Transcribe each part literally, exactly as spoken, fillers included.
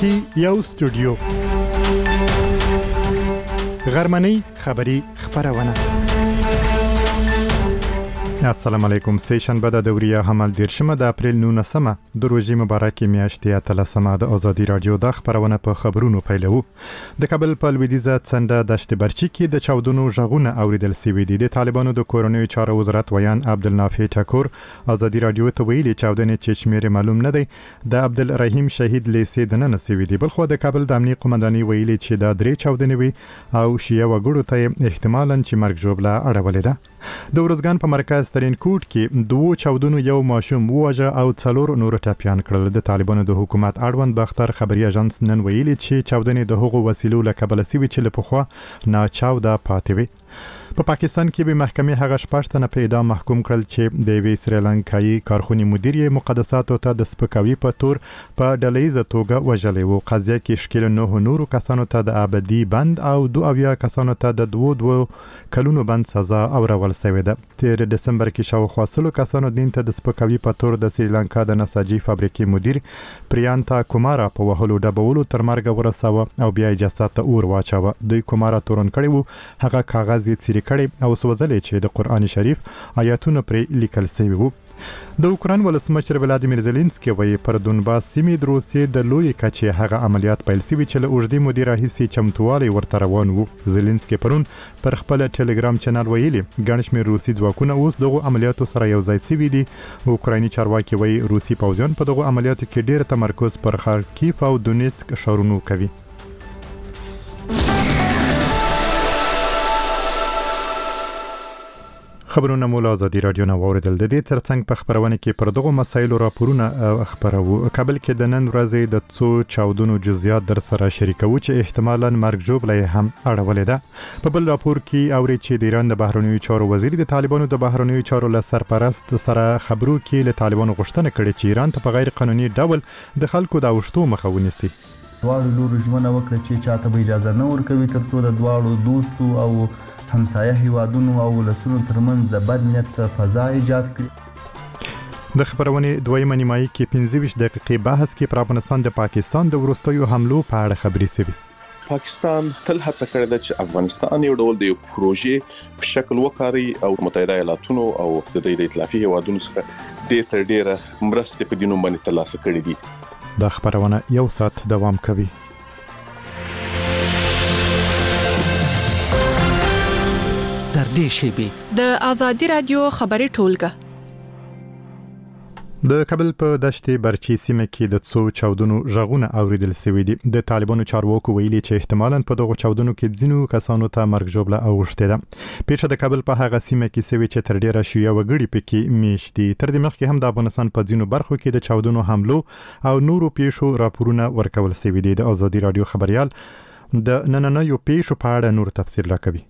کې یو استودیو غرمنۍ خبری خبرونه. السلام علیکم. سیشن بعد د وریه حمل دیرشمه د اپریل نولسمه د روزي مبارکي میاشتې اتلسمه د آزادي رادیو د خبرونه په خبرونو پیلو. د کابل په لویدیځه څنډه دشت برچی کې د چاودنو ژغونه اوریدل سوي دي. د طالبانو د کورونیو چارو وزارت ویان عبدالنافع ټکور آزادي رادیو ته ویلي چاودنې چې شمیر معلوم نه دی د عبدالرحیم شهید لیسې د نن سوي دي. بلخو د کابل د امنیت قومندانۍ ویلي چې دا درې چاودنې وي او شیعه وګړو ته احتمالاً چې مرګ ژوبله اړولې ده. د ورځګان په مرکز ترین کوټ کې دوه چاودنو یو ماشوم وواژه او څلور نور ټپيان کړل. د طالبانو د حکومت اړوند باختر خبري اژانس نن ویلي چې چاودنې د هغو وسیلو له کبله سوي چې له پخوا ناچاوده پاتې وي. په پا پاکستان کې به محکمې هغه شپږ تنه په اعدام محکوم کړل چې د وی سریلانکایي کارخونې مدیر مقدساتو ته د سپکاوي په تور په ډلهیزه توګه وژلې وو. قضیه کې شکل نه نورو کسانو ته د ابدي بند او دوه اویا کسانو ته د دوه دوه کلونو بند سزا اورول شوې ده. تیر دسمبر کې شاوخوا سلو کسانو دین ته د سپکاوي په تور د سریلانکا د نساجي فابریکې مدیر پریانتا کومارا په وهلو ډبولو تر مرګ ورساوه او بیا یې جسد ته اور واچاوه. دوی کومارا تورن کړی وو هغه کاغذ یې څیرې کړی او سوځلې چې د قرآن شریف آیاتونه پرې لیکل شوي وو. د اوکراین ولسمشر ولادیمیر زيلنسکي وایي پر دونباس سیمې د روسیې د لوی کچې هغه عملیات پیل شوي چې له اوږدې مودې راهیسې چمتووالی ورته روان وو. زيلنسکي پرون پر خپل ټلګرام چینل ویلي ګڼ شمېر روسي ځواکونه اوس دغه عملیاتو سره یو ځای شوي دي. اوکرایني چارواکي وایي روسي پوځیان په دغه عملیاتو کې ډېر تمرکز پر خارکیف او دونیتسک ښارونو کوي. خبرونه مول آزادي رادیو نو اوریدل. د دې ترڅنګ په خبرونه کې پر دغه مسایلو راپورونه خبرو. کابل کې د نن ورځې د څو چاودنو جزئیات در سره شریکو چې احتمالاً مرګ ژوبله هم اړولې ده. په بل راپور کې اوري چې د ایران د بهرنیو چارو وزیر د طالبانو د بهرنیو چارو له سرپرست سره خبرو کې له طالبانو غوښتنه کړې چې ایران ته په غیر قانوني ډول د خلکو د اوښتو مخه ونیسي. دواړو لورو ژمنه وکړه چې چاته به اجازه نه ورکوي ترڅو د دواړو دوستو او همسایه هیوادونو او ولسونو ترمنځ د بد نیت فضا ایجاد کړي. د خبرونې دویمه نیمایي کې پنځه ویشت دقیقې بحث کې پر افغانستان د پاکستان د وروستیو حملو په اړه خبرې شوې. پاکستان تل هڅه کړې ده چې افغانستان یو ډول د پروژې په شکل وکړي او متحده ایالاتونو او د ائتلافي هیوادونو څخه ډېر تر ډېره مرستې په دینو باندې ترلاسه کړې دي. دا خبرونه یو ساعت دوام کوي. تر دې شیبې د آزادي رادیو خبري ټولګه. د کابل په دشت برچی سیمه کې د څو چاودنو ژغونه اوریدل شوي دي. د طالبانو چارواکو ویلي چې احتمالاً په دغه چاودنو کې ځینو کسانو ته مرګ ژوبله اوښتې ده. پیښه د کابل په هغه سیمه کې شوې چې تر ډیره شیعه وګړي پکې میشت دي. تر دې مخکې هم د افغانستان په ځینو برخو کې د چاودنو حملو او نورو پیښو راپورونه ورکول شوي دي. د آزادي رادیو خبريال د نننیو پیښو په اړه نور تفصیل راکوي.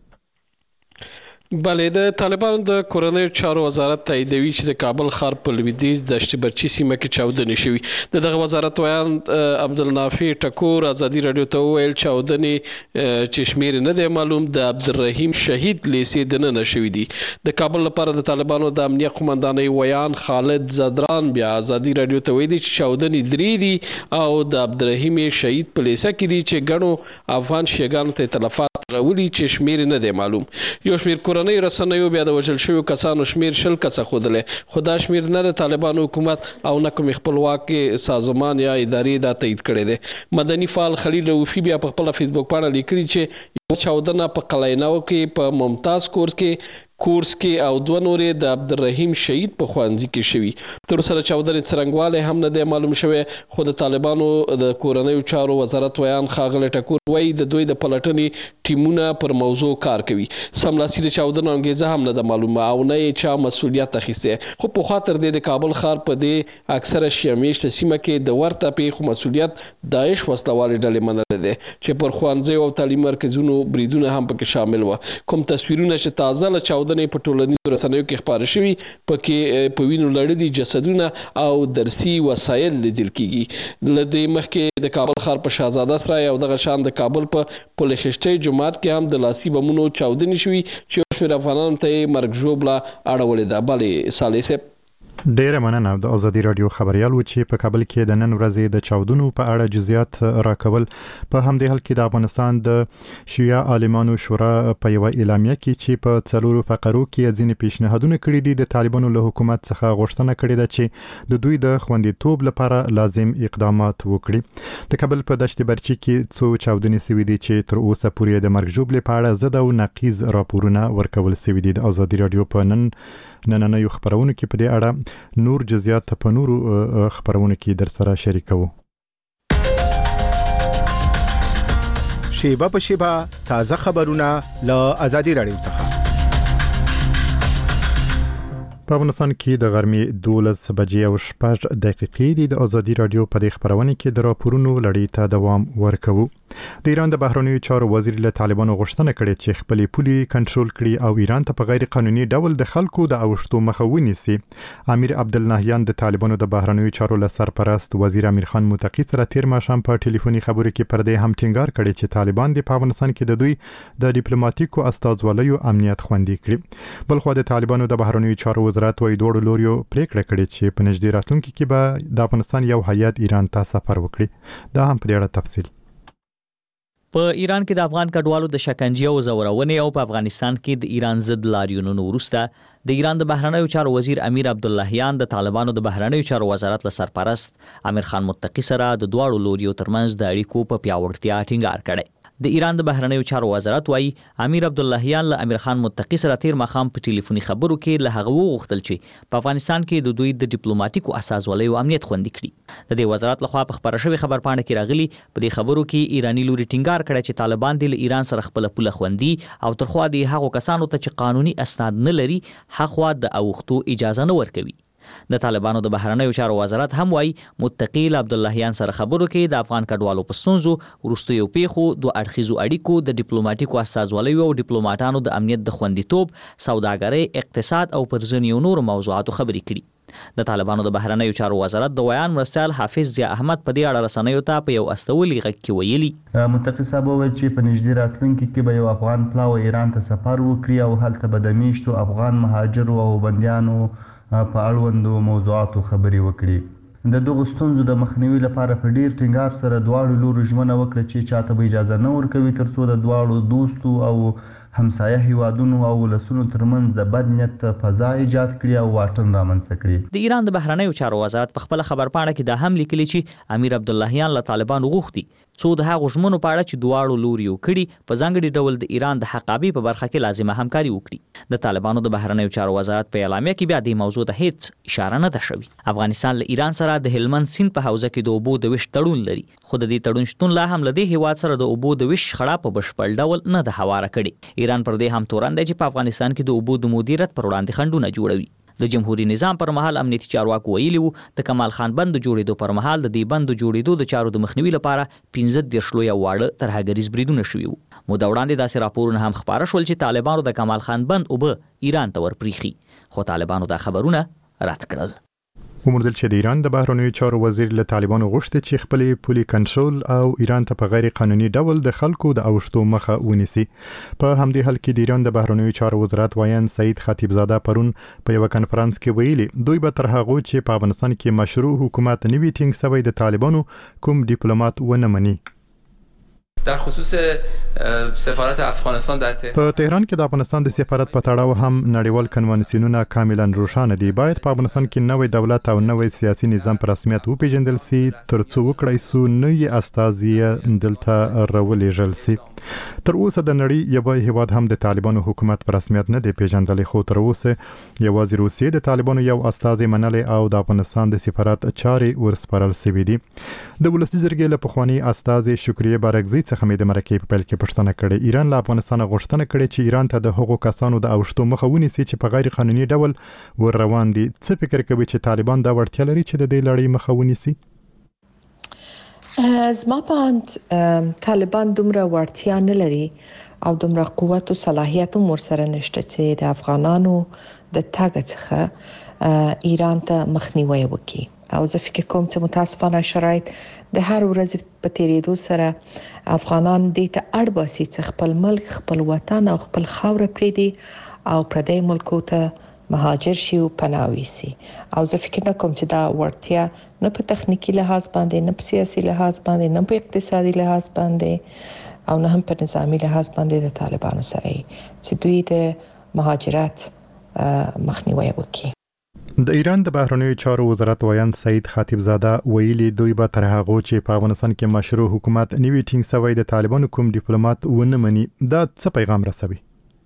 بله د طالبانو د کورنیو چارو وزارت تاییدوي چې د کابل ښار په لویدیځ دشت برچی سیمه کې چاودنې شوي. د دغه وزارت ویان عبدالنافع ټکور آزادي رادیو ته وویل چاودنې چې شمیر نه دی معلوم د عبدالرحیم شهید لیسې د نن شوي دي. د کابل لپاره د طالبانو د امنیت قومندانۍ ویان خالد زدران بیا آزادي رادیو ته ویلي چې چاودنې درې دي او د عبدالرحیم شهید په لیسه کې دي چې ګڼو افغان شیګانو ته تلفات راولي چې شمیر نه دی معلوم. یو شمیر کورنۍ رسنیو بیا د وژل شویو کسانو شمیر شل کسه ښودلی، خو دا شمیر نه د طالبانو حکومت او نه کوم خپلواکي سازمان یا ادارې دا تایید کړی دی. مدني فعال خلیل رؤفي بیا په خپل فیسبوک باندې لیکلي چې یو چاودنه په قلعه‌نو کې په ممتاز کورس کې کورس کې او دوه نورې د عبدالرحیم شهید په خوانځي کې شوي. تر سره چاودنې څرنګوالی هم نه دی معلوم شوی، خو د طالبانو د کورنیو چارو وزارت ویان ښاغلی ټکور وایي د دوی د پلټنې ټیمونه پر موضوع کار کوي. سملاسي د چاودنو انګیزه هم نه ده معلومه او نه یې چا مسؤلیت اخیستی. خو پخوا تر دې د کابل ښار په دې اکثره شیعه میشته سیمه کې د ورته پیښو مسؤلیت داعش وسلوالې ډلې منلی دی چې پر ښوونځیو او تعلیم مرکزونو بریدونه هم پکې شامل وه. کوم تصویرونه چې تازه له چاودنې په ټولنیزو رسنیو کې خپاره شوي پکې په وینو لړلي جسدونه او درسي وسایل لیدل کیږي. له دې مخکې د کابل ښار په شهزاده سرای او دغه شان د کابل په پل خشتۍ جومات کې هم د لاسي بمونو چاودنې شوي چې یو شمېر افغانانو ته یې مرګ ژوبله اړولې ده. بلې صالح صاحب ډیره مننه د ازادي رادیو خبريال و چې په کابل کې د نن ورځې د چاودنو په اړه جزئیات راکول. په همدې حال کې د افغانستان د شیعه عالمانو شورا په یو اعلامیه کې چې په څلورو فقرو کې ځینې پیشنهادونه کړي دي د طالبانو له حکومت څخه غوښتنه کړې ده چې د دوی د خوندیتوب لپاره لازم اقدامات وکړي. د کابل په دشت برچی کې څو چاودنې سوي دي چې تر اوسه پورې د مرګ ژوبلې په اړه زده او نقیض راپورونه ورکول سوي دي. د ازادي رادیو په نن نننیو خبرونو کې په دې اړه نور جزئیات په نورو خبرونو کې در سره شریکو. شیبه په شیبه تازه خبرونه له ازادي رادیو څخه. په افغانستان کې د غرمې دولس بجې او شپږ دقیقې دي. د ازادي رادیو په دې خبرونه کې د راپورونو لړۍ ته دوام ورکوو. د ایران د بهرنیو چارو وزیر له طالبانو غوښتنه کړې چې خپلې پولې کنټرول کړي او ایران ته په غیر قانوني ډول د خلکو د اوښتو مخه ونیسي. امیر عبدالنهیان د طالبانو د بهرنیو چارو له سرپرست وزیر امیر خان متقی سره تیر ماښام په ټلیفوني خبرو کې پر دې هم ټینګار کړی چې طالبان د افغانستان کې د دوی د ډیپلوماټیکو استازولیو امنیت خوندي کړي. بلخو د طالبانو د بهرنیو چارو وزارت وايي دوه لوريو پریکړه کړې چې په نږدې راتلونکي کې به د افغانستان یو هیئت ایران ته سفر وکړي. دا هم په دې اړه تفصیل. په ایران کې د افغان کډوالو د شکنجې او زورونې او په افغانستان کې د ایران ضد لاریونونو وروسته د ایران د بهرنیو چارو وزیر امیر عبداللهیان د طالبانو د بهرنیو چارو وزارت له سرپرست امیر خان متقی سره د دواړو لوریو ترمنځ د اړیکو په پیاوړتیا ټینګار کړی. د ایران د بهرنیو چارو وزارت وايي امیر عبداللهیان له امیر خان متقی سره تیر ماښام په ټلیفوني خبرو کې له هغه وغوښتل چې په افغانستان کې د دوی د ډیپلوماټیکو استازولیو امنیت خوندي کړي. د دې وزارت لخوا په خبره شوی خبر پاڼه کې راغلي په دې خبرو کې ایرانی لوري ټینګار کړی چې طالبان د ایران سره خپل پوله خوندي او ترخوا د هغو کسانو ته چې قانوني اسناد نه لري حقوا د اوښتو اجازه نه ورکوي. د طالبانو د بهرنیو چارو وزارت هم وايي متقی عبداللهیان سره خبرو کې د افغان کډوالو په ستونزو وروستیو پیښو دوه اړخیزو اړیکو د ډیپلوماټیکو استازولیو او ډیپلوماټانو د امنیت د خوندیتوب سوداګرۍ اقتصاد او پر ځینو نورو موضوعاتو خبرې کړي. د طالبانو د بهرنیو چارو وزارت د ویان مرستیال حافظ ضیا احمد په دې اړه رسنیو ته په یو استولي غږ کې ویلي. متقی صاحب وویل چې په نږدې راتلونکي کې به یو افغان پلاو ایران ته سفر وکړي او هلته به د میشتو افغان مهاجرو او بندیانو په اړوندو موضوعاتو خبرې وکړي. د دغو ستونزو د مخنیوي لپاره په ډیر ټینګار سره دواړو لورو ژمنه وکړه چې چاته به اجازه نه ورکوي ترڅو د دواړو دوستو او همسایه هیوادونو او ولسونو ترمنځ د بد نیت فضا ایجاد کړي او واټن رامنځته کړي. د ایران د بهرنیو چارو وزارت په خپل خبر پاڼه کې دا هم لیکلي چې امیر عبداللهیان له طالبانو غوښتي څو د هغو ژمنو په اړه چې دواړو لوريو کړي په ځانګړي ډول د ایران د حقابي په برخه کې لازمه همکاري وکړي. د طالبانو د بهرنیو چارو وزارت په اعلامیه کې بیا د موضوع ته هیڅ اشاره نه ده شوې. افغانستان له ایران سره د هلمند سیند په حوزه کې د اوبو د ویش تړون لري خو د دې تړون شتون لا هم له دې هیواد سره د اوبو د ویش خړه په بشپړ ډول نه ده هواره کړي. ایران پر دې هم تورن دی چې په افغانستان کې د اوبو د مدیریت پر وړاندې خنډونه جوړوي. د جمهوریت نظام پر مهال امنیتي چارواکو ویلي وو د کمال خان بند جوړېدو پر مهال د دې بند جوړېدو د چارو د مخنیوي لپاره پنځه دېرش لویه واړه ترهګریز بریدونه شوي وو. موده وړاندې داسې راپورونه هم خپاره شول چې طالبانو د کمال خان بند اوبه ایران ته ورپریښي خو طالبانو دا خبرونه رد کړل. وموندل چې د ایران د بهرنیو چارو وزیر له طالبانو غوښتي چې خپلې پولې کنټرول او ایران ته په غیر قانوني ډول د خلکو د اوښتو مخه ونیسي. په همدې حال کې د ایران د بهرنیو چارو وزارت وایان سعید خطیبزاده پرون په یو کنفرانس کې ویلي دوی به تر هغه چې په افغانستان کې مشروع حکومت نه وي ټینګ شوی د طالبانو کوم ډیپلوماټ ونه مني. در خصوص سفارت افغانستان در تهران په تهران کې د افغانستان د سفارت په تړاو هم نړیوال کنوانسیونونه کاملا روښانه دي. باید په افغانستان کې نوې دولت او نوې سیاسي نظام په رسمیت وپیژندل سي ترڅو وکړای سو نوې استازي دلته راولېږل سي. تر اوسه د نړۍ یو هیواد هم د طالبانو حکومت په رسمیت نه دی پیژندل خو تر اوسه یوازې روسیې د طالبانو یو استازي منلي او د افغانستان د سفارت چارې ورسپارل شوې دي. د ولسي جرګې له پخواني استازي شکریه بارکزي څخه مې د مرکې په پیل کې پوښتنه کړې. ایران له افغانستان غوښتنه کړې چې ایران ته د هغو کسانو د اوښتو مخه ونیسي چې په غیر قانوني ډول ور روان دي. څه فکر کوي چې طالبان دا وړتیا لري چې د دې لړۍ مخه ونیسي؟ زما په اند طالبان دومره وړتیا نه لري او دومره قوت او صلاحیت هم ورسره نشته چې د افغانانو د تګ څخه ایران ته مخنیوي وکړي. او زه فکر کوم چې متاسفانه شرایط د هر ورځ په تیریدو سره افغانان دې ته اړ باسي چې خپل ملک، خپل وطن او خپل خاوره پریږدي او پردي ملکو ته مهاجر شي او پناوي سي او زه فکر نه کوم چې دا وړتیا نه په تخنیکی لحاظ باندې نه په سیاسي لحاظ باندې نه په اقتصادي لحاظ باندې او نه هم په نظامی لحاظ باندې د طالبانو سره چې دوی د مهاجرت مخنیوي وکړي. د ایران د بهرنیو چارو وزارت وایند سعید خطیبزاده ویلي دوی به تر هغه چې په افغانستان کې مشروع حکومت نیوي ټینګ سوی د طالبانو کوم ډیپلوماټ ونه مني دا څه پیغام رسوي؟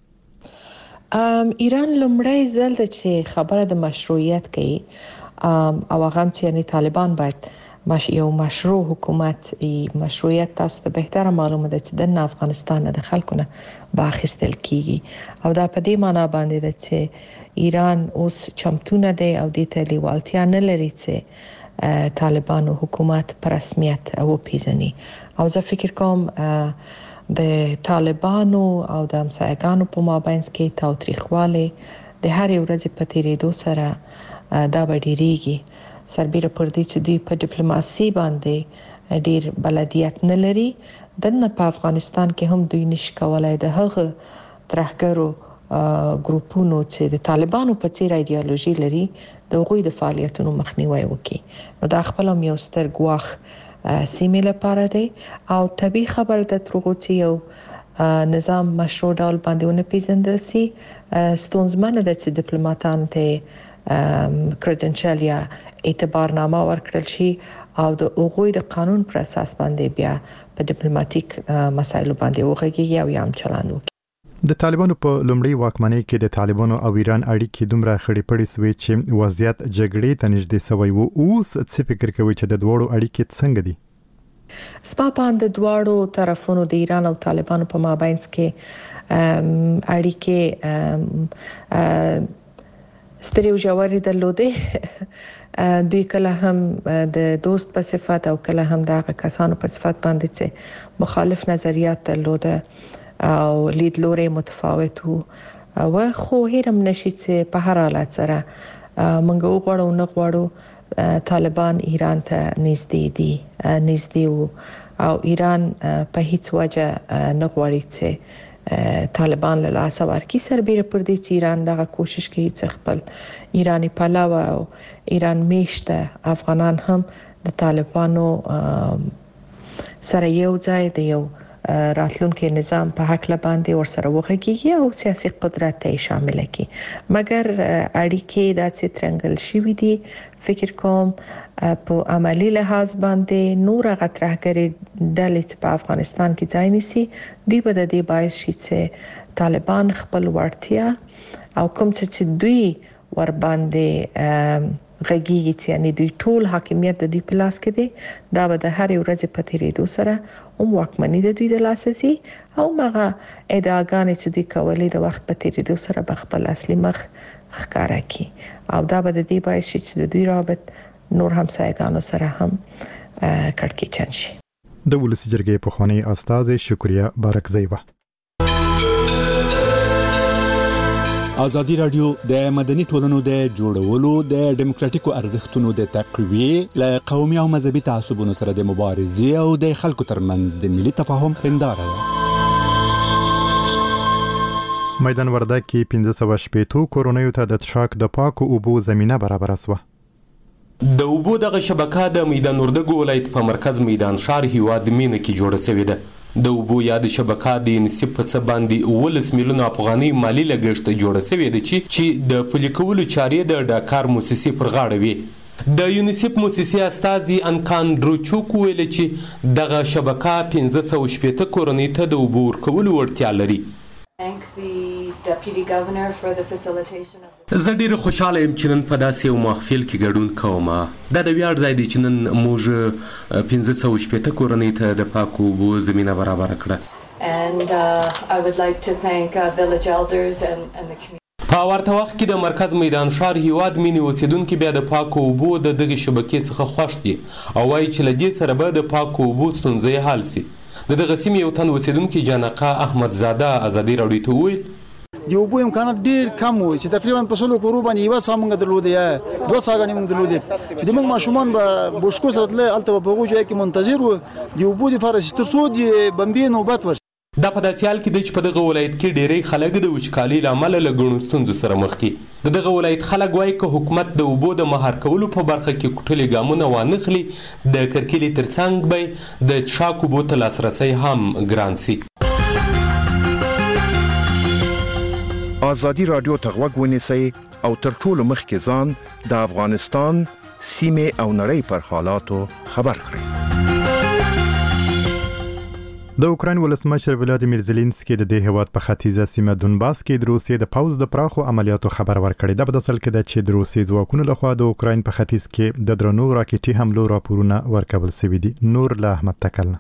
ام ایران لمړی ځل د چې خبره د مشروعیت کوي او هغه چې یعنی طالبان باید مش یو مشروع حکومت مشروعیت تاسو ته بهتره معلومه ده چې د افغانستان د خلکو نه باخستل کیږي او دا په دې معنی باندې ده چې ایران اوس چمتونه دی او د تلیوالتیا نه لري چې طالبانو حکومت پر رسمیت او پیژني او زه فکر کوم د طالبانو او د همسایګانو په مابین کې تاوتریخواله د هر ورځې په تیریدو سره دا وړيږي سربېره پر دې چې دوی په ډیپلوماسي باندې ډیر بلدیت نه لري دنه په افغانستان کې هم دوی نشي کولای د هغه ترهګرو ګروپونو چې د طالبانو په څیر ایدئولوژي لري د هغوی د فعالیتونو مخنیوي وکړي نو دا خپل هم یو ستر ګواخ سیمه لپاره دی او طبي خبر د ترغو چې یو نظام مشروع ډول باندې ونه پیژندل سي ستونزمنه ده چې ډیپلوماټان ته کریډنشل یا اعتبارنامه ورکړل شي او د اوغوی د قانون پر اساس باندې بیا په ډیپلوماټیک مسایلو باندې وغږیږي او یم چلند وکړي. د طالبانو په لومړی واکمنۍ کې د طالبانو او ایران اړیکې دومره خړې پړې سوې چې وضعیت جګړې ته نږدې سوی وو اوس څه فکر کوي چې د دوړو اړیکې څنګه دي؟ سپا باندې دواړو طرفونو د ایران او طالبانو په مابین کې اړیکې ستریو جوړې درلودې دوی کله هم د دوست په صفت او کله هم د کسانو په صفت باندې چې مخالف نظریات درلوده او لیدلوري متفاوت وو او خو هیرم نشي چې په هر حالت سره منګو غواړو نه غواړو طالبان ایران ته نږدې دي نږدې وو او ایران په هیڅ وجه نه غواړي چې طالبان له لاس ورکی سربېره پر دې چې ایران دغه کوشش کوي چې خپل ایرانی پلاوه او ایران میشته افغانان هم د طالبانو سره یو ځای د یو راتلونکي نظام په حق لباندې ورسره وغږیږي او سیاسي قدرت ته شامل کړي مګر اړیکې د څترنګل شوې دي فکر کوم په عملی لحاظ باندې نور غترهګری ډلې چې په افغانستان کې ځای نیسي دوی به د دې باعث شي چې طالبان خپل وړتیا او کوم چې دوی ور باندې غږیږي چې یعنی دوی ټول حاکمیت د دوی په لاس کې دی دا به د هر ورځې په تیریدو سره هم واکمني د دوی د لاس سي او مغه ادعاګانې چې دوی کولې د وخت په تیریدو سره به خپل اصلي مخ ښکارا کی او دا به د دې باعث شي چې د دوی رابط نور همسایګانو سره هم کړکېچن شي. د ولسی جرګې په خوانی استاد شکریا بارکزی و. ازادي رادیو د مدني ټولنو د جوړولو د دیموکراتیکو ارزښتونو د تقویه ل قومي او مذهبي تعصبونو سره د مبارزې او د خلکو ترمنځ د ملي تفاهم هنداره ده. میدان وردګ کې پنځه سوه شپېته کورونیو ته د څښاک د پاکو اوبو زمينه برابر شوه. د اوبو دغه شبکه د میدان وردګ ولایت په مرکز میدان شهر هیواد مینه کې جوړه شوې ده. د اوبو یاد شبکه د یونیسف په څه باندې ولس میلیون افغاني مالی لګښت جوړه شوې ده چې چې د پلي کولو چارې د ډاکار موسسې پر غاړه وي. د یونیسف موسسې استازي انکان دروچوک ویل چې دغه شبکه پنځه سوه شپېته کورنۍ ته د اوبو ورکولو وړتیا لري. زه ډیر خوشاله یم چې نن په داسې یو محفل کې ګډون کوم. دا د ویاړ ځای دی چې نن موږ پنځه سوه شپېته کورنۍ ته د پاکو اوبو زمینه برابر کړه. په ورته وخت کې د مرکز میدان شهر هیواد مینې اوسیدونکي بیا د پاکو اوبو د دغه شبکې څخه خوښ دي او وایي چې له دې سره به د پاکو اوبو ستونزې حل شي. د دغه سیمې یو تن اوسیدونکي جانقه احمد زاده ازادي راډیو ته وویل د اوبو امکانات ډېر کم وو چې تقریبا په سلو کورو باندې یوه څاه موږ درلودې یا دوه څاګانې موږ درلودې چې زموږ ماشومان به بوشکو سره تللی هلته به په هغو ځایو کې منتظر وو د اوبو دپاره چې تر څو د بمبې نوبت ورشي. دا په داسې حال کې دی چې په دغه ولایت کې ډېری خلک د وچکالۍ له امله له ګڼو ستونزو سره مخ دي. د دغه ولایت خلک وایي که حکومت د اوبو د مهار کولو په برخه کې کوټلې ګامونه وانخلي د کرکیلې ترڅنګ به د څښاک اوبو ته لاسرسی هم ګران سي. ازادي راډیو ته غوږ ونیسئ او تر ټولو مخکې ځان د افغانستان سیمې او نړۍ پر حالاتو خبر کړئ. د اوکراین ولسمشر ولادیمیر زيلنسکي د دې هیواد په ختیځه سیمه دونباس کې د روسیې د پوځ د پراخو عملیاتو خبر ورکړی. دا په داسې حال کې ده چې د روسیې ځواکونو لخوا د اوکراین په ختیځ کې د درنو راکټي حملو راپورونه ورکول شوي دي. نور له احمد تکل.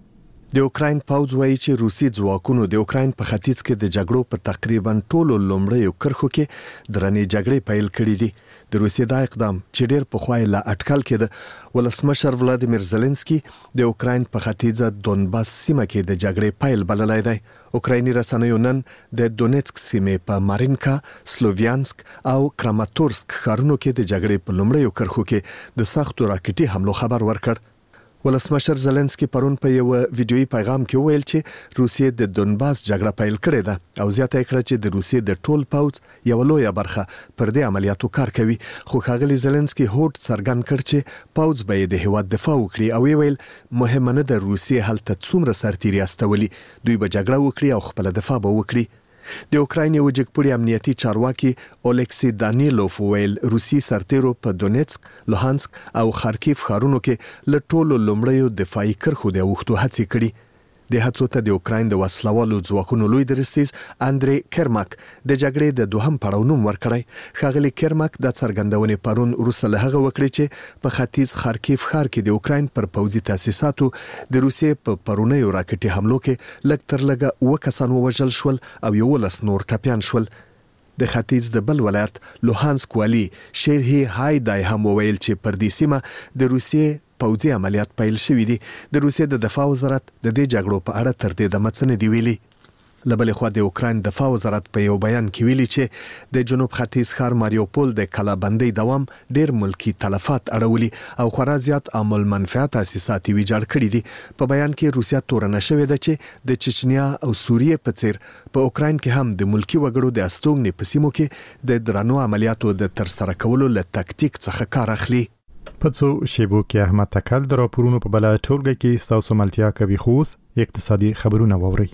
د اوکراین پوځ وایي چې روسي ځواکونو د اوکراین په ختیځ کې د جګړو په تقریبا ټولو لومړیو کرښو کې درنې جګړې پیل کړې دي. د روسیې دا اقدام چې ډېر پخوای لا اټکل کېده ولسمشر ولادیمیر زيلنسکي د اوکراین په ختیځه دونباس سیمه کې د جګړې پیل بللی دی. اوکرایني رسنیو نن د دونیتسک سیمې په مارینکا، سلوویانسک او کراماتورسک ښارونو کې د جګړې په لومړیو کرښو کې د سختو راکټي حملو خبر ورکړ. ولسمشر زيلنسکي پرون په یو ویډیويي پیغام کې وویل چې روسیې د دونباس جګړه پیل کړې ده او زیاته کړه چې د روسیې د ټول پوځ یو لویه برخه پر دې عملیاتو کار کوي. خو ښاغلي زيلنسکي هوډ څرګند کړ چې پوځ به د هیواد دفاع وکړي او ویل مهمه نه ده روسیې هلته څومره سرتیري استولي، دوی به جګړه وکړي او خپل دفاع به وکړي. د اوکراین یو جګپوړي امنیتي چارواکي اولکسی دانیلوف ویل روسي سرتیرو په دونیتسک، لوهانسک او خارکیف ښارونو کې له ټولو لومړیو دفاعي کرښو د اوښتو هڅې کړي. د هڅو ته د اوکراین د وسلوالو ځواکونو لوی درستیز اندري کرماک د جګړې د دوهم پړاو نوم ورکړی. ښاغلي کرماک د څرګندونې پرون وروسته له هغه وکړي چې په ختیځ خارکیف ښار کې د اوکراین پر پوځي تاسیساتو د روسیې په پرونیو راکټي حملو کې لږ تر لږه اوه کسان ووژل شول او یولس نور ټپیان شول. د ختیځ د بل ولایت لوهانسک والی شیرهی هایدای هم وویل چې پر دې سیمه د روسیې پوځي عملیات پیل شوي دي. د روسیې د دفاع وزارت د دې جګړو په اړه تر دې دمه څه نه دی ویلي. له بلې خوا د اوکراین دفاع وزارت په یو بیان کې ویلي چې د جنوب ختیځ ښار ماریوپول د کلابندۍ دوام ډېر ملکی تلفات اړولي او خورا زیات عامل منفعت تاسیسات ویجاړ کړي دي. په بیان کې روسیا تورنه شوې ده چې د چچنیا او سوریې په څیر په اوکراین کې هم د ملکی وګړو د استوګنې په سیمو کې د درنو عملیاتو د ترسره کولو له تکتیک څخه کار اخلي. په څو شیبو کې احمد تکل د راپورونو په بل ټولګه کې ستاسو ملتیا کوي خوس اقتصادي خبرونه ووري.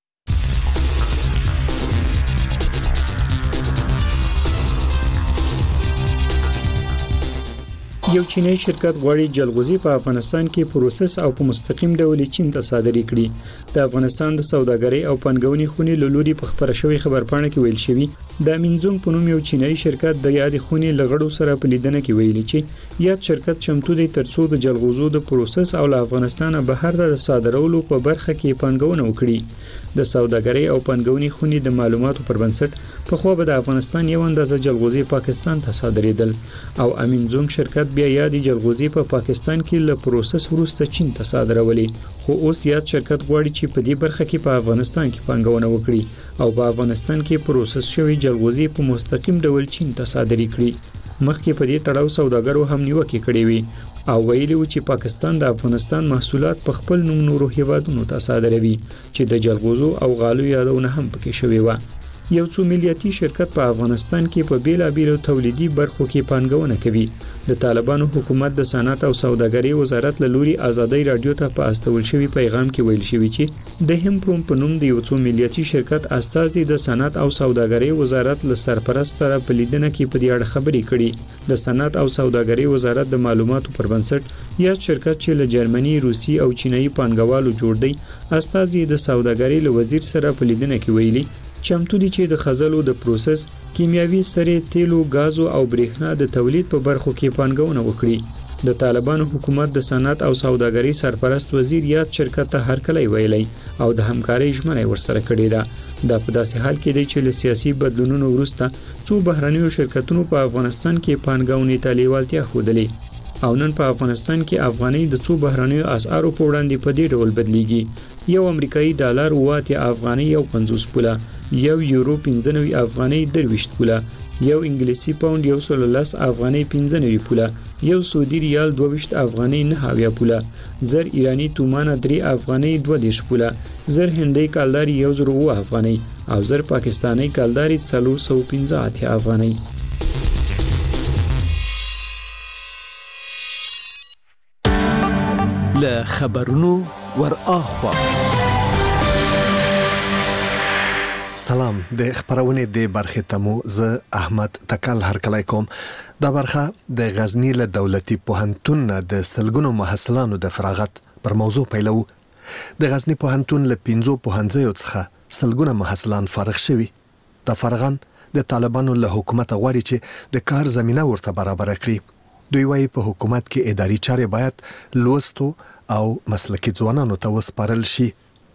یو چینایي شرکت غواړي جلغوزي په افغانستان کې پروسس او په مستقیم ډول چین ته صادري کړي. د افغانستان د سوداګرۍ او پنګونې خونې له لوري په خبره شوی خبرپاڼه کې ویل شوی د مینزونګ په نوم یو چینایي شرکت د یادې خونې لغړو سره په لیدنه کې ویلي چې یاد شرکت چمتو دی ترڅو د جلغوزو د پروسس او له افغانستان بهر د صادرولو په برخه کې پنګونه وکړي. د سوداګرۍ او پنګونې خونې د معلوماتو پر بنسټ په خو به د افغانستان یو اندازه جلغوزي پاکستان ته صادریدل او امینزونګ شرکت بیا یادې جلغوزي په پا پاکستان کې له پروسس وروسته چین ته صادرولې. خو اوس یاد شرکت غواړي چې په دې برخه کې په افغانستان کې پنګونه وکړي او په افغانستان کې پروسس شوی جلغوزي په مستقیم ډول چین ته صادري کړي. مخکې په دې تړاو سوداګرو هم نیوکه کړې وي او ویلي و چې پاکستان د افغانستان محصولات په خپل نوم نورو هیوادونو ته صادروي چې د جلغوزو او غالو یادونه هم پکې شوی و. یو څو ملیاتي شرکت په افغانستان کې په بیلابیلو تولیدي برخو کې پانګونه کوي. د طالبانو حکومت د صنعت او سوداګرۍ وزارت له لوري ازادي رادیو ته په استول شوی پیغام کې ویل شوی چې د همپروم په نوم د یو څو ملیاتي شرکت استازي د صنعت او سوداګرۍ وزارت له سرپرست سره په لیدنه کې په دې اړه خبرې کړي. د صنعت او سوداګرۍ وزارت د معلوماتو پر بنسټ یا شرکت چې له جرمني، روسي او چینایي پانګوالو جوړ دی استازي د سوداګرۍ له وزیر سره په لیدنه کې ویلي چمتو دي چې د خزلو د پروسس، کیمیاوي سرې، تیلو، غازو او برېښنا د تولید په برخو کې پانګونه وکړي. د طالبانو حکومت د صنعت او سوداګرۍ سرپرست وزیر یاد شرکت ته هرکلی ویلی او د همکارۍ ژمنه ورسره کړې ده. دا په داسې حال کې دی چې له سیاسي بدلونونو وروسته څو بهرنیو شرکتونو په افغانستان کې پانګونې ته لیوالتیا ښودلې او نن په افغانستان کې افغانۍ د څو بهرنیو اسعارو په وړاندې په دې ډول بدلیږي. یو امریکایي ډالر اوه افغانۍ یو پنځوس پوله، یو یورو پنځه نوي افغانۍ درویشت پوله، یو انګلیسي پاوند یو سل لس افغاني پنځه نوي پوله، یو سعودي ریال دوه ویشت افغاني نه اویا پوله، زر ایرانی تومان درې افغاني دوه دېرش پوله، زر هندۍ کالداري یو زر اوه افغاني او زر پاکستاني کالداري څلور سوه پنځه اتیا افغاني. له خبرونو ور اخوا سلام د خبرونه د برخه تمو ز احمد تکل هرکلای کوم. دا برخه د غزنی له دولتي پوهنتون د سلګونو محصلانو د فراغت پر موضوع پیلو. د غزنی پوهنتون له پنځو پوهنځیو څخه سلګونه محصلان فارغ شوي. د فارغان د طالبانو له حکومت غواړي چې د کار زمينه ورته برابر کړي. دوی وايي په حکومت کې اداري چارې باید لوستو او مسلکي ځوانانو ته وسپارل شي.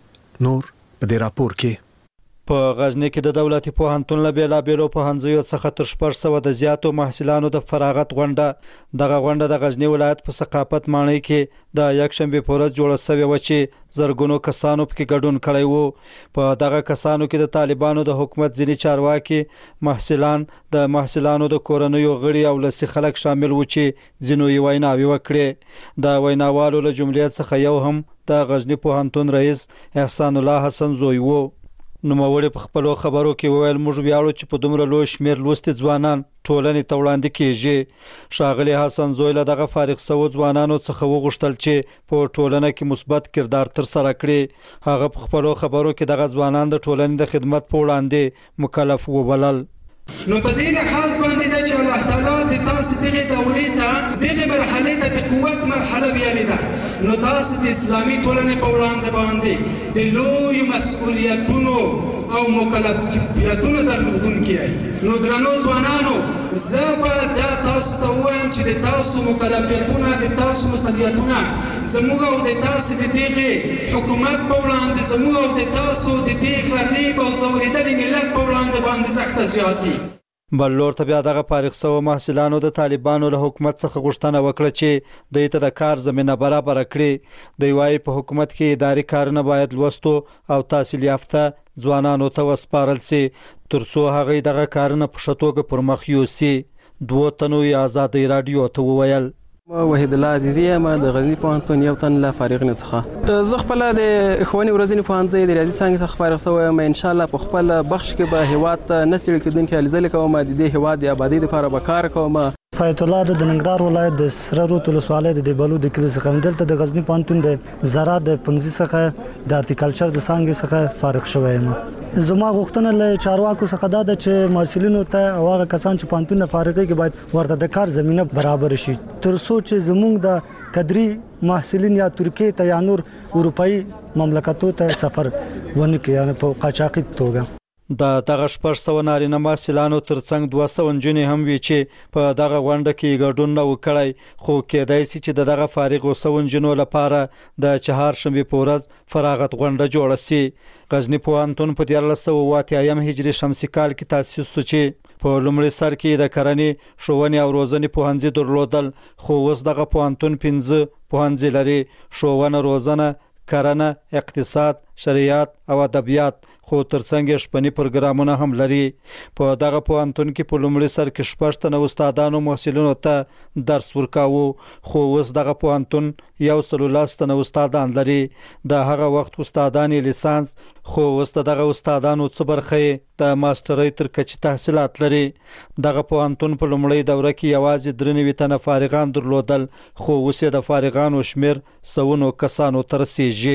نور په دې راپور کې په غزنی کې د دولتي پوهنتون له بیلابېلو پوهنځیو څخه تر شپږ سوه د زیاتو محصلانو د فراغت غونډه دغه غونډه د غزنی ولایت په ثقافت ماڼۍ کې د یکشنبه په ورځ جوړه شوې و چې زرګونو کسانو پکې ګډون کړی وو. په دغه کسانو کې د طالبانو د حکومت ځینې چارواکي، محصلان، د محصلانو د کورنیو غړي او لسی خلک شامل وو چې ځینو یې ویناوي وکړې. د ویناوالو له جملې څخه یو هم د غزنی پوهنتون رئیس احسان الله حسن زوی وو. نوموړي په خپلو خبرو کې وویل موږ ویاړو چې په دومره لوی شمېر لوستي ځوانان ټولنې ته وړاندې کیږي. ښاغلي حسن زوی له دغه فارغ شوو ځوانانو څخه وغوښتل چې په ټولنه کې مثبت کردار ترسره کړي. هغه په خپلو خبرو کې دغه ځوانان د ټولنې د خدمت په وړاندې مکلف وبلل. نو په دې لحاظ باندې د چې الله تعالی د تاسو دغه دورې ته دغه مرحله ته د قوت مرحله ویلې ده، نو تاسو د اسلامي ټولنې په وړاندې باندې د لوی مسؤلیتونو او مکلفیتونو درلودونکي یې. نو درنو ځوانانو زه به دا تاسو ته ووایم چې د تاسو مکلفیتونه، د تاسو مسؤلیتونه زموږ او د تاسو د دغه حکومت په وړاندې، زموږ او د تاسو د دې غریب او ځورېدلي ملت په وړاندې باندې سخته زیات دي. بل لور ته بیا دغه فارغ شوو محصلانو د طالبانو له حکومت څخه غوښتنه وکړه چې دوی ته د کار زمينه برابر کړي. دوی وايي په حکومت کې اداري کارونه باید لوستو او تحصیل یافته ځوانانو ته وسپارل شي ترڅو هغه دغه کارونه په ښه توګه پر مخ یوسي. دوه تنو آزادۍ رادیو ته وویل وحید الله عزیزی ما د غزنی پوهنتون یو تن لا فارغ نه څخه زه خپل د اخواني ورځنی پوهنځي د ریاضي څنګه څخه فارغ شوم. ان شاء الله په خپل بخش کې به هیواد ته نسل کېدونکو لزل کوم د دې هیواد د آبادی لپاره به کار کوم. فایت الله د ننګرهار ولایت د سره روت ولسوالۍ د بلو د کلی څخه دلته د غزنی پوهنتون د زراعت د پنځه څخه د هارتیکلچر د څنګه څخه فارغ شوم. زما غوښتنه له چارواکو څخه دا ده چې مسؤلینو ته او هغه کسان چې پوهنتون فارغي کې باید ورته د کار زمينه برابر شي تر څو چې زموږ د قدري محصلین یا ترکیه ته یا نور اروپאי مملکتو ته سفر ونه کوي یعنی په قاچاقي توګه. د دغه شپږ سوه نارینه محصلانو ترڅنګ دوه سوه نجونې هم وي چې په دغه غونډه کې ګډون نه وکړی، خو کېدای شي چې د دغه فارغو سوو نجونو لپاره د چهارشنبې په ورځ فراغت غونډه جوړه شي. غزنی پوهنتون په دیارلس سوه اوه اتیایم هجري شمسي کال کې تاسیس شو چې په لومړي سر کې د کرنې، ښوونې او روزنې پوهنځي درلودل، خو اوس دغه پوهنتون پنځه پوهنځي لري: ښوونه، روزنه، کرنه، اقتصاد، شریعت او ادبیات، خو ترڅنګ شپنی پروګرامونه هم لري. په دغه پوهنتون کې په لومړي سر کې شپږ تنه استادانو محصلینو ته درس ورکاوه، خو اوس دغه پوهنتون یو سل لس تنه استادان لري. د هغه وخت استادان لیسانس، خو اوس دغه استادانو څه برخه د ماسترۍ تر کچې تحصیلات لري. دغه پوهنتون په لومړۍ دوره کې یوازې درې نوي تنه فارغان درلودل، خو اوس د فارغانو شمیر سوونو کسانو ته رسیږي.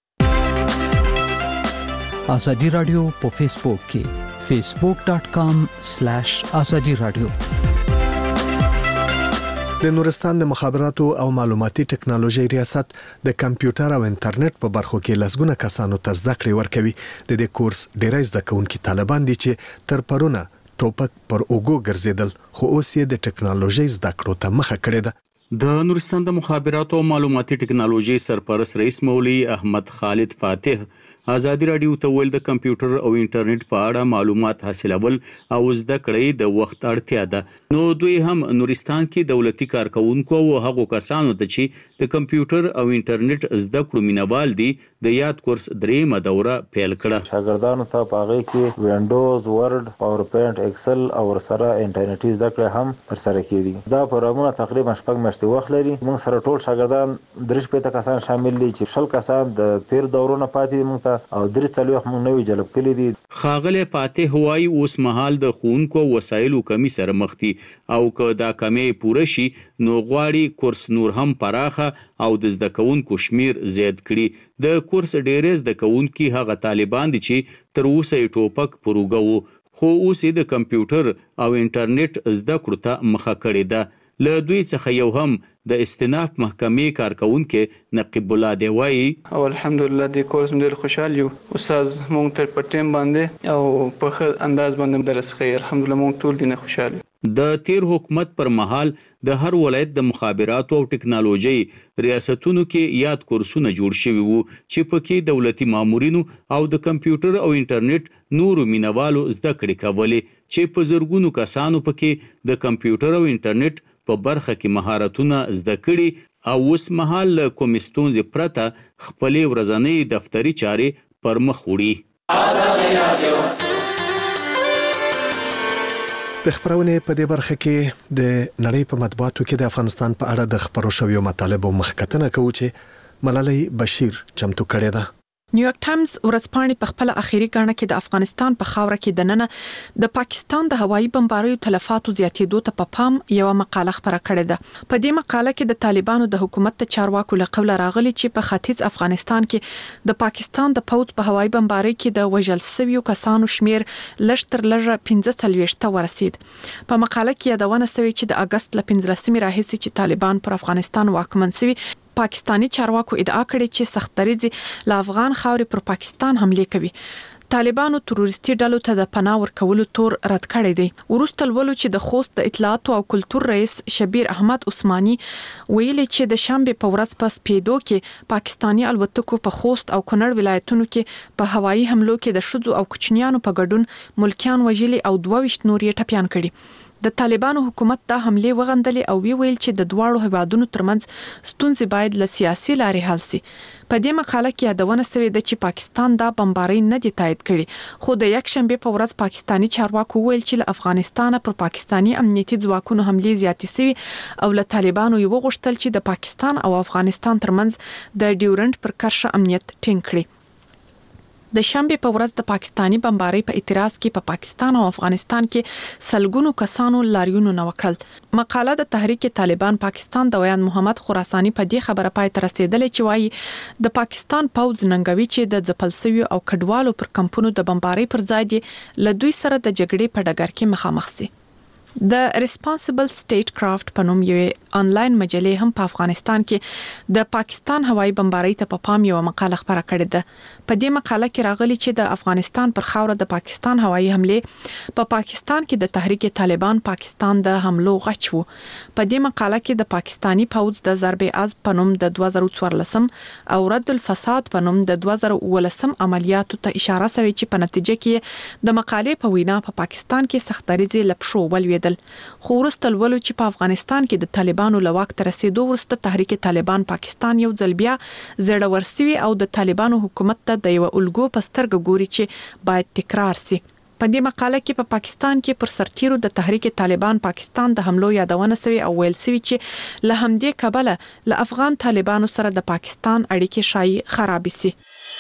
ازادي رادیو په فیسبوک کې فیسبوک ډاٹ کام سلیش ازادي رادیو. د نورستان د مخابراتو او معلوماتي ټکنالوژي ریاست د کمپیوټر او انټرنیټ په برخو کې لسګونه کسانو ته زده کړې ورکوي. د دې کورس ډیری زده کوونکي طالبان دي چې تر پرونه ټوپک پر اوګو ګرځیدل، خو اوس یې د ټکنالوژي زده کړو ته مخه کړې ده. د نورستان د مخابراتو او معلوماتي ټکنالوژي سرپرست رئیس مولوی احمد خالد فاتح ازادي رادیو ته ویل د کمپیوټر او انټرنیټ په اړه معلومات حاصلول او زده کړې د وخت اړتیا ده نو دوی هم نورستان کې دولتي کارکونکو او هغو کسانو ته چې د کمپیوټر او انټرنیټ زده کړو مینوال دي د یاد کورس دریمه دوره پیل کړه. شاګردانو ته په هغه کې وینډوز، ورډ، پاورپوینټ، ایکسل او ورسره انټرنیټي زده کړې هم ترسره کیږي. دا پروګرامونه تقریبا شپږ میاشتې وخت لري. موږ سره ټول شاګردان درې شپېته کسان شامل دي چې شل کسان د تیر دورونو پاتې موږ ته او درې څلوېښت موږ نوي جلب کړي دي. ښاغلی فاتح وایي اوس مهال د ښوونکو وسایلو کمی سره مخ دي او که دا کمی پوره شي نو غواړي کورس نور هم پراخه او د زده کوونکو شمیر زیات کړي. د کورس ډېری زده کوونکي هغه طالبان دي چې تر اوسه یې ټوپک پروګه وو خو اوس یې د کمپیوټر او انټرنیټ زده کړو ته مخه کړې ده. له دوی څخه یو هم د استیناف محکمې کارکونکي نقیب الله دی وایي او الحمدلله د کورس ډېر خوشحال یو. استاد مونږ ته په ټیم باندې او په ښه انداز باندې درس کوي. الحمدلله مونږ ټول دینه خوشحال. د تیر حکومت پر مهال د هر ولایت د مخابراتو او ټکنالوژي ریاستونو کې یاد کورسونه جوړ شوي وو چې پکې دولتي مامورینو او د کمپیوټر او انټرنیټ نورو مینوالو زده کړې کولې چې په زرګونو کسانو پکې د کمپیوټر او انټرنیټ په برخه کې مهارتونه زده کړي او اوس مهال له کومې ستونزې پرته خپلې ورځنۍ دفتري چارې پر مخ وړي. د خبرونې په دې برخه کې د نړۍ په مطبوعاتو کې د افغانستان په اړه د خبرو شویو مطالبو مخکتنه کوي چې ملالۍ بشیر چمتو کړې ده. نیویارک ټایمز ورځپاڼې په خپل اخیری ګڼه کې د افغانستان په خاوره کې د ننه د پاکستان د هوایي بمباریو تلفاتو زیاتېدو ته په پام یو مقاله خبره کړې ده. په دې مقاله کې د طالبانو د حکومت د چارواکو له قوله راغلي چې په ختیځ افغانستان کې د پاکستان د پوځ په هوایي بمباری کې د وژل شویو کسانو شمیر لږ تر لږه پنځه څلوېښت ته ورسید. په مقاله کې یادونه شوې چې د اگست ل پنځلسمې راهیسې چې طالبان پر افغانستان واکمن شوي پاکستانی چارواکو ادعا کړې چې سختدریځ له افغان خاورې پر پاکستان حمله کوي. طالبانو تروریستي ډلو ته د پناه ورکولو تور رد کړی دی. وروسته ولولو چې د خوست د اطلاعات او کلتور رئیس شبیر احمد عثماني ویلي چې د شنبه په ورځ په سپیدو کې پاکستانی الوتکو په خوست او کونړ ولایتونو کې په هوایي حملو کې د شذو او کوچنیانو په ګډون ملکیان وژلي او دوه ویشت نور یې ټپيان کړي. د طالبانو حکومت دا حمله وغندلې او وی ویل چې د دواړو هیوادونو ترمنځ ستونزې باید له سیاسي لارې حل شي. په دې مقاله کې یادونه شوې ده چې پاکستان دا بمباری نه دی تایید کړي خو د یک شنبه په ورځ پاکستانی چارواکو ویل چې له افغانستان پر پاکستانی امنیتي ځواکونو حمله زیاتې شوې او له طالبانو یو غوښتل چې د پاکستان او افغانستان ترمنځ د ډیورنټ پر کرښه امنیت ټینګ کړي. د شنبه په ورځ د پاکستانی بمباری په اعتراض کې په پا پاکستان او افغانستان کې سلګونو کسانو لاریونونه نه وکړل. مقاله د تحریک طالبان پاکستان د ویان محمد خراسانی په دې خبره پای ته رسیدلې چې وایي د پاکستان پوځ ننګوي چې د ځپلسوي او کډوالو پر کمپونو د بمباری پر ځای دی له دوی سره د جګړې په ډګر کې مخامخ شي. د ریسپانسیبل سټیټ کرافټ په نوم یو آنلاین مجلې هم په افغانستان کې د پاکستان هوایي بمباری ته په پام یو مقاله خبره کړې ده. په دې مقاله کې راغلي چې د افغانستان پر خاوره د پاکستان هوایي حمله په پا پاکستان کې د تحریک طالبان پاکستان د حملو غچ وو. په دې مقاله کې د پاکستانی پوځ د ضرب عزم په نوم د دوه زره څوارلسم او رد الفساد په نوم د دوه زره اوولسم عملیاتو ته اشاره شوې چې په نتیجه کې د مقالې په وینا په پا پاکستان کې سختدریځي لپشو ولوي. خو وروسته ولولو چې په افغانستان کې د طالبانو له واک ته رسیدو وروسته تحریک طالبان پاکستان یو ځل بیا زړه ورسوي او د طالبانو حکومت ته د یو الګو په سترګه ګوري چې باید تکرار شي. په دې مقاله کې په پا پاکستان کې پر سرتیرو د تحریک طالبان پاکستان د حملو یادونه شوی او ویل شوی چې له همدې کبله له افغان طالبانو سره د پاکستان اړیکې شایي خراب شي.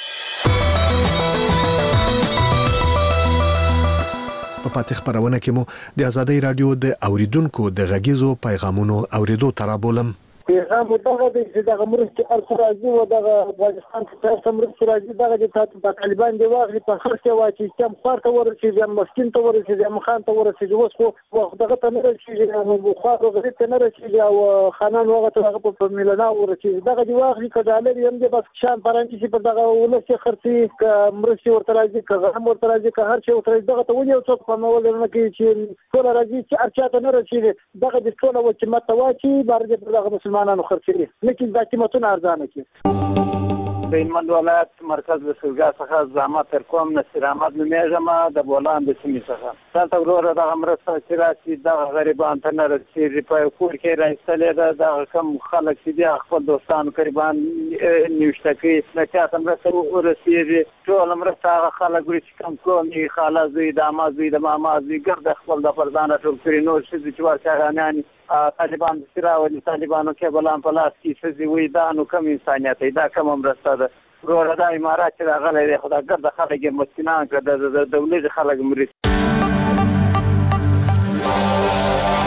په پاتې خبرونه کې مو د ازادۍ رادیو د اوریدونکو د غږیزو پیغامونو اوریدو ترابولم. پیغام دغه د دغه مرستې ارسرازي او دغه افغانستان ته مرستې راځي دغه د تاسو طالبان دی واغلي په خرڅه واچي چې هم خارته ورسېږي هم مسکین ته ورسېږي هم خان ته ورسېږي اوس خو دغه ته نه رسېږي نو خو غریب ته نه رسېږي او خانان وغه ته هغه په میلنا ورسېږي دغه دی واغلي کډالر هم دی بس شان فرانسې چې په دغه ولسي خرڅي مرستې ورته راځي که هم ورته راځي که هر څه ورته دغه ته ونی او څوک په نو ولر نه کوي چې ټول راځي چې ارچا ته نه رسېږي دغه د ټول و چې متواچی بار دې دغه مسلمان نو خرڅي لیکن دا قیمتونه ارزانه کی. د هلمند ولایت مرکز د سلګا څخه زحمت تر کوم نصیر احمد نومیږم د بولان د سیمې څخه دلته وروره دغه مرسته چې راسي دغه غریبان ته نه رسېږي په کور کې راایستلې ده دغه کوم خلک چې دي خپل دوستان قریبان نیوشته کوي د چا ته مرسته ورسېږي ټول مرسته هغه خلک وړي چې کوم کوم دي خاله زوی د عمه زوی د ماما زوی ګرده خپل د پردانه ټول کړي نور ښځې چې ورچاغانیان طالبان د سراولي طالبانو کیبلان په لاس کې ښځې وي دا نو کم انسانیت دی دا کومه مرسته ده وروره دا امارات چې راغلی دی خو دا ګرده خلک یې مسکینان کړه د دولت خلک مرستې